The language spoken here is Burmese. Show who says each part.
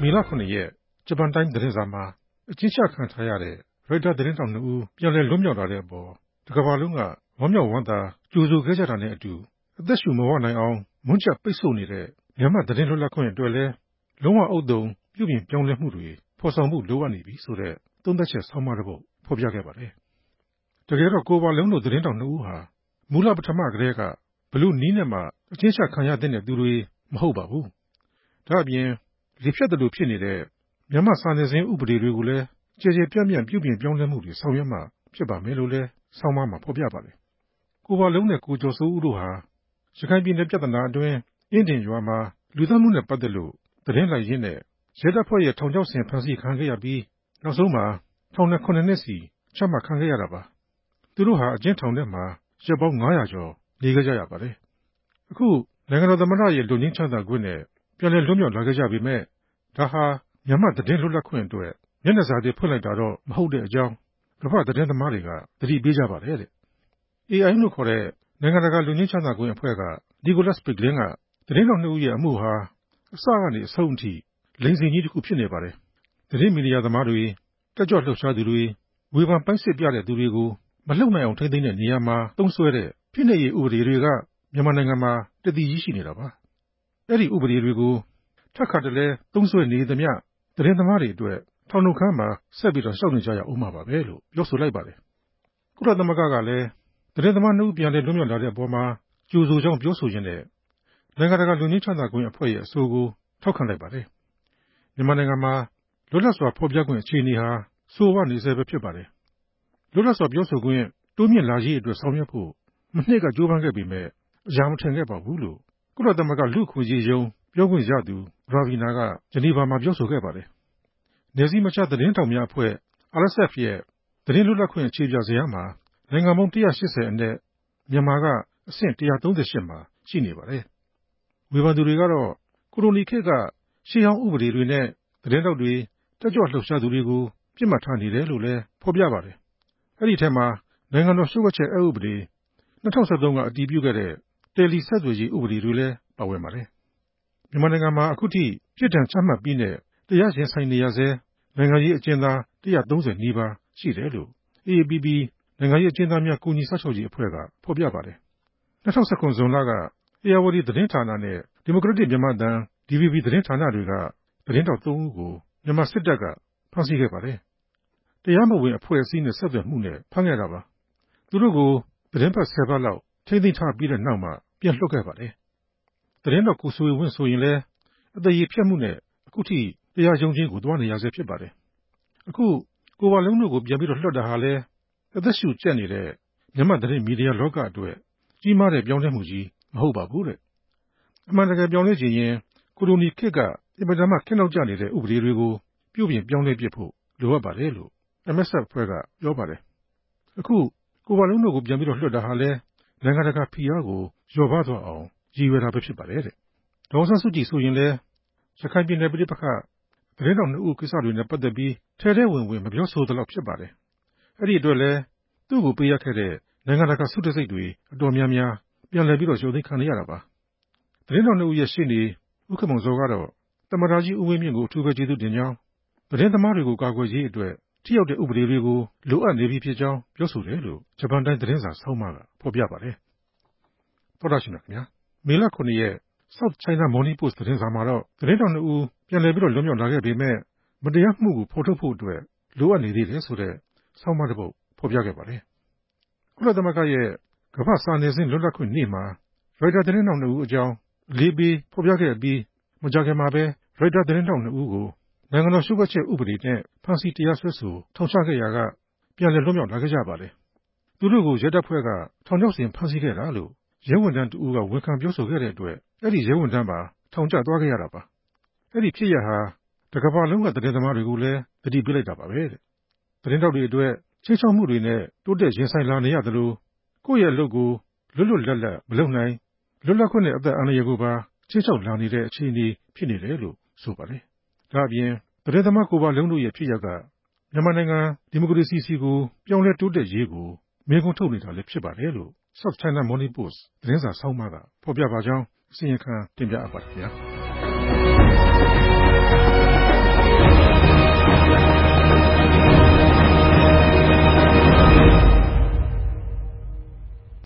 Speaker 1: မေလ9ရက်ဂျပန်တိုင်းသတင်းစာမှာအကျဉ်းချခံထားရတဲ့ရိုက်တာသတင်းတောင်2ဦးပြန်လည်လွတ်မြောက်လာတဲ့အပေါ်တစ်ကမ္ဘာလုံးကဝမ်းမြောက်ဝမ်းသာကြိုဆိုခဲ့ကြတာနဲ့အတူအသက်ရှူမဝနိုင်အောင်မွန်းချက်ပိတ်ဆို့နေတဲ့မြန်မာသတင်းလွတ်လပ်ခွင့်အတွက်လည်းလုံးဝဥဿုံပြုပြင်ပြောင်းလဲမှုတွေဖော်ဆောင်မှုလိုအပ်နေပြီဆိုတဲ့သုံးသပ်ချက်ဆောင်းပါးတစ်ပုဒ်ဖော်ပြခဲ့ပါတယ်။တကယ်တော့ကိုပါလုံးတို့သတင်းတောင်2ဦးဟာမူလပထမကတည်းကဘလို့နီးနဲ့မှအကျဉ်းချခံရတဲ့သူတွေမဟုတ်ပါဘူး။ဒါ့အပြင်လေဖြတ်တယ်လို့ဖြစ်နေတဲ့မြန်မာစာနယ်ဇင်းဥပဒေတွေကိုလည်းကြည်ကြည်ပြန့်ပြန့်ပြုပြင်ပြောင်းလဲမှုတွေဆောင်ရွက်မှဖြစ်ပါမယ်လို့လည်းဆောင်းပါးမှာဖော်ပြပါတယ်။ကိုပါလုံးနဲ့ကိုကျော်စိုးဦးတို့ဟာရခိုင်ပြည်နယ်ပြဿနာအတွင်းအင်းဒင်ရွာမှာလူသတ်မှုနဲ့ပတ်သက်လို့သတင်းလိုက်ရင်းနဲ့ရဲတပ်ဖွဲ့ရဲ့ထောင်ချောက်ဆင်ဖမ်းဆီးခံခဲ့ရပြီးနောက်ဆုံးမှာထောင်နဲ့9နှစ်စီချမှတ်ခံခဲ့ရတာပါ။သူတို့ဟာအကျဉ်းထောင်ထဲမှာရက်ပေါင်း900ကျော်နေခဲ့ကြရပါတယ်။အခုနိုင်ငံတော်သမ္မတရဲ့လူငင်းချမ်းသာခွင့်နဲ့ပြန်လည်လွတ်မြောက်လာခဲ့ကြပေမဲ့ဒါဟာမြန်မာသတင်းလွတ်လပ်ခွင့်အတွက်မျက်နှာစာတွေဖွင့်လိုက်တာတော့မဟုတ်တဲ့အကြောင်းကမ္ဘာသတင်းသမားတွေကသတိပေးကြပါတယ်တဲ့။ AI လို့ခေါ်တဲ့နိုင်ငံတကာလူငင်းချမ်းသာခွင့်အဖွဲ့ကနီကိုလတ်စ်ပစ်ဂလင်းကသတင်းတော်2ဦးရဲ့အမှုဟာအစကနေအဆုံးအထိလိမ်စိန်ကြီးတစ်ခုဖြစ်နေပါတယ်။သတင်းမီဒီယာသမားတွေတက်ကြွလှုပ်ရှားသူတွေဝေဖန်ပိုင်းစစ်ပြတဲ့သူတွေကိုမလှုပ်နိုင်အောင်ထိန်းသိမ်းတဲ့နေရာမှာသုံးစွဲတဲ့ဖိနှိပ်ရေးဥပဒေတွေကမြန်မာနိုင်ငံမှာတည်တည်ရှိနေတာပါ။အဲ့ဒီဥပဒေတွေကိုထပ်ခါတလဲသုံးစွဲနေသမျှသတင်းသမားတွေအတွက်ထောင်နှုတ်ခမ်းမှာဆက်ပြီးတော့ရှောက်နေကြရအောင်မှာပါပဲလို့ပြောဆိုလိုက်ပါတယ်။ကုလသမဂ္ဂကလည်းသတင်းသမား2ဦးပြန်လည်လွတ်မြောက်လာတဲ့အပေါ်မှာကြိုဆိုကြောင်းပြောဆိုရင်းနဲ့နိုင်ငံတကာလူငင်းချမ်းသာခွင့်အဖွဲ့ရဲ့အဆိုကိုထောက်ခံလိုက်ပါတယ်။မြန်မာနိုင်ငံမှာလွတ်လပ်စွာဖော်ပြခွင့်အခြေအနေဟာဆိုးဝါးနေဆဲပဲဖြစ်ပါတယ်။လွတ်လပ်စွာပြောဆိုခွင့်တိုးမြင့်လာရေးအတွက်ဆောင်ရွက်ဖို့မနှစ်ကကြိုးပမ်းခဲ့ပေမဲ့အရာမထင်ခဲ့ပါဘူးလို့ကုလသမဂ္ဂလူ့အခွင့်အရေးရုံးပြောခွင့်ရသူရာဗီနာကဂျနီဗာမှာပြောဆိုခဲ့ပါတယ်။နယ်စည်းမခြားသတင်းထောက်များအဖွဲ့ RSF ရဲ့သတင်းလွတ်လပ်ခွင့်အခြေပြဇယားမှာနိုင်ငံပေါင်း180အနက်မြန်မာကအဆင့်138မှာရှိနေပါတယ်။ဝေဖန်သူတွေကတော့ကိုလိုနီခေတ်ကရှေးဟောင်းဥပဒေတွေနဲ့သတင်းထောက်တွေတက်ကြွလှုပ်ရှားသူတွေကိုပြစ်မှတ်ထားနေတယ်လို့လည်းဖော်ပြပါတယ်။အဲ့ဒီထဲမှာနိုင်ငံတော်လျှို့ဝှက်ချက်အက်ဥပဒေ2013ကအတည်ပြုခဲ့တဲ့တယ်လီဆက်သွယ်ရေးဥပဒေတွေလည်းပါဝင်ပါတယ်။မြန်မာနိုင်ငံမှာအခုထိပြစ်ဒဏ်ချမှတ်ပြီးနဲ့တရားရင်ဆိုင်နေရဆဲနိုင်ငံရေးအကျဉ်းသား130နီးပါးရှိတယ်လို့ AAPP နိုင်ငံရေးအကျဉ်းသားများကူညီစောင့်ရှောက်ရေးအဖွဲ့ကဖော်ပြပါတယ်။2019ဇွန်လကဧရာဝတီသတင်းဌာနနဲ့ဒီမိုကရက်တစ်မြန်မာအသံ DVB သတင်းဌာနတွေကသတင်းထောက်3ဦးကိုမြန်မာစစ်တပ်ကဖမ်းဆီးခဲ့ပါတယ်။တရားမဝင်အဖွဲ့အစည်းနဲ့ဆက်သွယ်မှုနဲ့ဖမ်းခဲ့တာပါ။သူတို့ကိုသတင်းပတ်10ပတ်လောက်ထိန်းသိမ်းထားပြီးတဲ့နောက်မှပြန်လွှတ်ခဲ့ပါတယ်။သတင်းတော်ကိုဆွေဝင်းဆိုရင်လည်းအသက်ရည်ဖြတ်မှုနဲ့အခုထိတရားရုံးချင်းကိုသွားနေရဆဲဖြစ်ပါတယ်။အခုကိုပါလုံးတို့ကိုပြန်ပြီးတော့လွှတ်တာဟာလည်းအသက်ရှူကျက်နေတဲ့မြန်မာသတင်းမီဒီယာလောကအတွက်ကြီးမားတဲ့ပြောင်းလဲမှုကြီးမဟုတ်ပါဘူး။အမှန်တကယ်ပြောင်းလဲချင်ရင်ကိုလိုနီခေတ်ကအင်မတန်မှခက်နောက်ကျနေတဲ့ဥပဒေတွေကိုပြုပြင်ပြောင်းလဲပြဖို့လိုအပ်ပါတယ်လို့ MSF အဖွဲ့ကပြောပါတယ်။အခုကိုပါလုံးတို့ကိုပြန်ပြီးတော့လွှတ်တာဟာလည်းနိုင်ငံတကာဖိအားကိုလျော့ပါးသွားအောင်ရည်ရွယ်တာပဲဖြစ်ပါတယ်တဲ့။ဒေါ်အောင်ဆန်းစုကြည်ဆိုရင်လည်းရခိုင်ပြည်နယ်ပဋိပက္ခသတင်းတော်2ဦးကိစ္စတွေနဲ့ပတ်သက်ပြီးထဲထဲဝင်ဝင်မပြောဆိုသလောက်ဖြစ်ပါတယ်။အဲ့ဒီအတွက်လည်းသူ့ကိုပေးရခဲ့တဲ့နိုင်ငံတကာစုတစိတ်တွေအတော်များများပြန်လည်ပြီးတော့ရုပ်သိမ်းခံရတာပါ။သတင်းတော်2ဦးရဲ့ရှေ့နေဦးခင်မောင်ဇော်ကတော့သမ္မတကြီးဦးဝင်းမြင့်ကိုအထူးပဲကျေးဇူးတင်ကြောင်းသတင်းသမားတွေကိုကာကွယ်ရေးအတွက်ထိရောက်တဲ့ဥပဒေတွေကိုလိုအပ်နေပြီဖြစ်ကြောင်းပြောဆိုတယ်လို့ဂျပန်တိုင်းသတင်းစာဆောင်းပါးကဖော်ပြပါတယ်။သောတာရှင်များခင်ဗျာမေလ9ရက် South China Morning Post သတင်းစာမှာတော့သတင်းတော်2ဦးပြန်လည်ပြီးတော့လွတ်မြောက်လာခဲ့ပေမဲ့မတရားမှုကိုဖော်ထုတ်ဖို့အတွက်လိုအပ်နေသေးတယ်ဆိုတဲ့ဆောင်းပါးတစ်ပုဒ်ဖော်ပြခဲ့ပါတယ်။ကုလသမဂ္ဂရဲ့ကမ္ဘာစာနယ်ဇင်းလွတ်လပ်ခွင့်နေ့မှာရိုက်တာသတင်းတော်2ဦးအကြောင်းအလေးပေးဖော်ပြခဲ့ပြီးမကြာခင်မှာပဲရိုက်တာသတင်းတော်2ဦးကိုနိုင်ငံတော်လျှို့ဝှက်ချက်ဥပဒေနဲ့ဖမ်းဆီးတရားစွဲဆိုထောင်ချခဲ့ရာကပြန်လည်လွတ်မြောက်လာခဲ့ကြပါတယ်။သူတို့ကိုရဲတပ်ဖွဲ့ကထောင်ချောက်ဆင်ဖမ်းဆီးခဲ့တာလို့ရဲဝန်ထမ်း2ဦးကဝန်ခံပြောဆိုခဲ့တဲ့အတွက်အဲ့ဒီရဲဝန်ထမ်းပါထောင်ကျသွားခဲ့ရတာပါ။အဲ့ဒီဖြစ်ရဟာတကမ္ဘာလုံးကသတင်းသမားတွေကိုလည်းသတိပေးလိုက်တာပါပဲတဲ့။သတင်းတောက်တွေအတွက်ချိတ်ချောက်မှုတွေနဲ့တိုးတက်ရင်ဆိုင်လာနေရသလိုကိုယ့်ရဲ့အလုပ်ကိုလွတ်လွတ်လပ်လပ်မလုပ်နိုင်လွတ်လပ်ခွင့်နဲ့အသက်အန္တရာယ်ကိုပါချိတ်ချောက်လာနေတဲ့အခြေအနေဖြစ်နေတယ်လို့ဆိုပါတယ်။ဒါ့အပြင်သတင်းသမားကိုပါလုံးတို့ရဲ့ဖြစ်ရပ်ကမြန်မာနိုင်ငံဒီမိုကရေစီစီကိုပြောင်းလဲတိုးတက်ရေးကိုမေးခွန်းထုတ်နေတာလည်းဖြစ်ပါတယ်လို့ South China Morning Post သတင်းစာဆောင်းပါးကဖော်ပြပါကြောင်းအစီရင်ခံတင်ပြအပ်ပါတယ်ခင်ဗျာ။